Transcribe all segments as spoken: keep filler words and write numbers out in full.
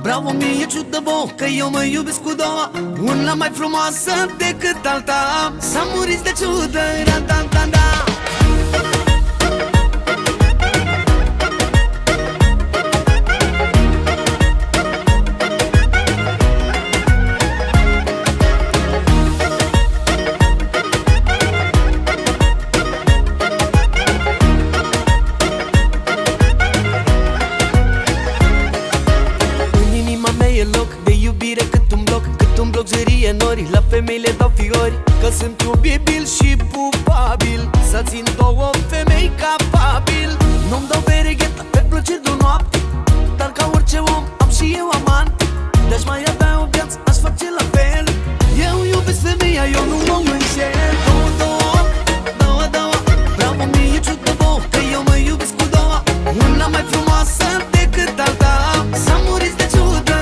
Bravo mie ciudă vouă, că eu mă iubesc cu două. Una mai frumoasă decât alta, să muriți de ciudă, ra-da-da-da. E loc de iubire cât un bloc, cât un bloc zărie nori. La femei le dau fiori, că sunt iubibil și pupabil. Să țin două femei capabil. Nu-mi dau beregheta pe plăceri de o noapte, dar ca orice om am și eu amant. De-aș mai avea o viață, aș face la fel. Eu iubesc femeia, eu nu mă înșel. Două, două, două, două. Bravo mie ciudă vouă, că eu mă iubesc cu două. Una mai frumoasă decât alta, să muriți de ciudă.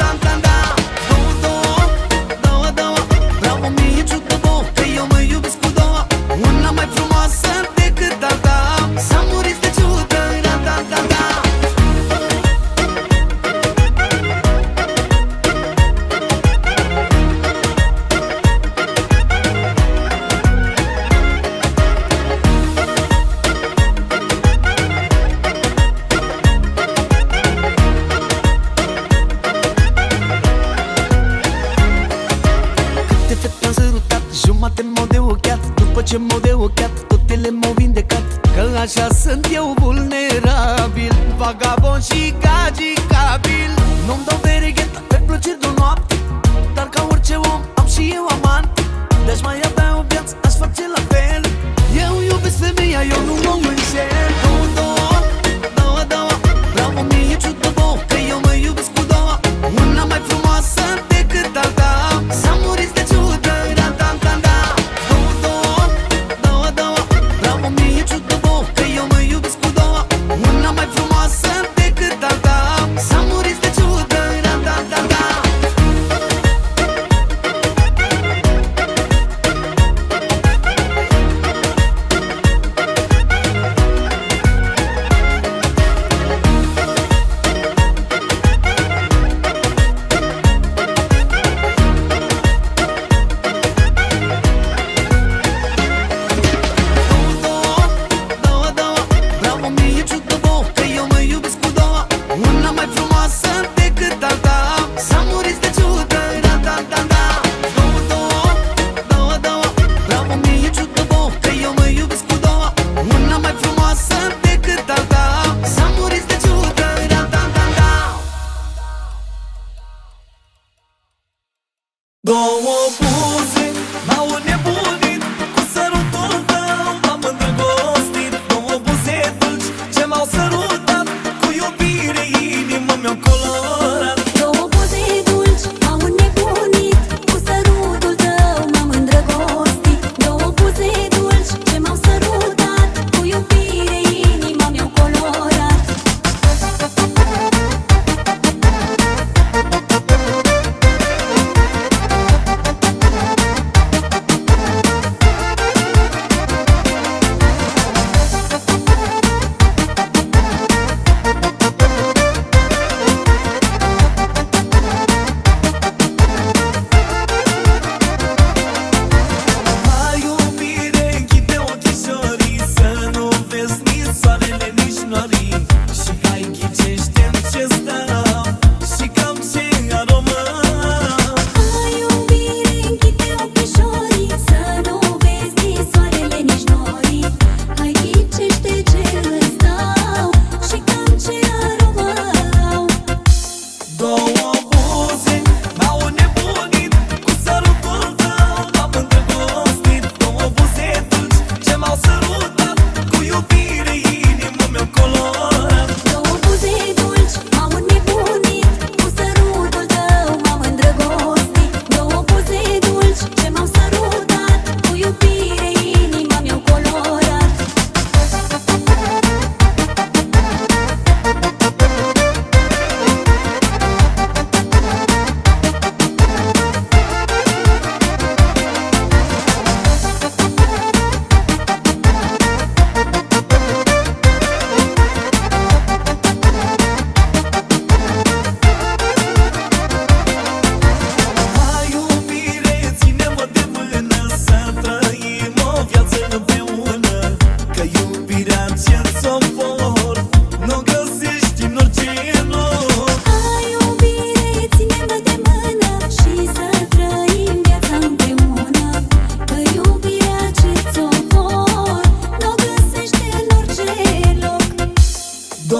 Una mai frumoasă decât alta, să muriți de ciudă, ra-da-da-da. Câte fete am sărutat, jumate m-au de ochiat. După ce m-au de ochiat, totele m-au vindecat. Că așa sunt eu vulnerabil, vagabond și gagicabil. Nu-mi dau beregheta pe plăceri de o noapte, dar ca orice om am și eu amant. De-aș mai avea o viață, aș face la fel. Eu iubesc femeia, eu nu mă înșel. Două, două, două, două. Bravo mie ciudă vouă, că eu mă iubesc cu două. Una mai frumoasă decât alta, să muriți de ciudă, ra-da-da-da. Două, două, două, două. Bravo mie ciudă vouă, că eu mă iubesc cu două. Una mai frumoasă decât alta, să muriți de ciudă, ra-da-da-da.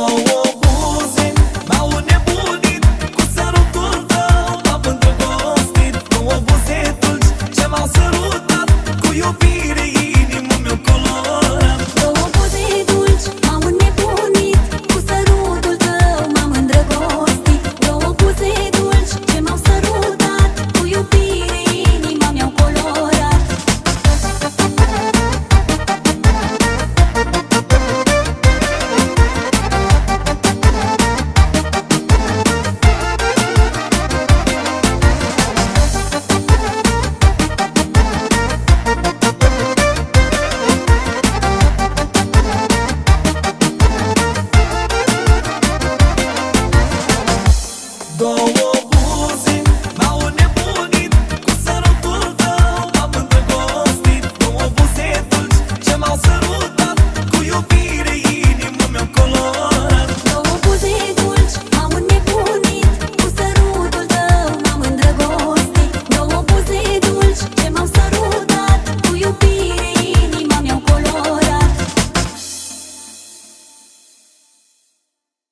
oh, oh.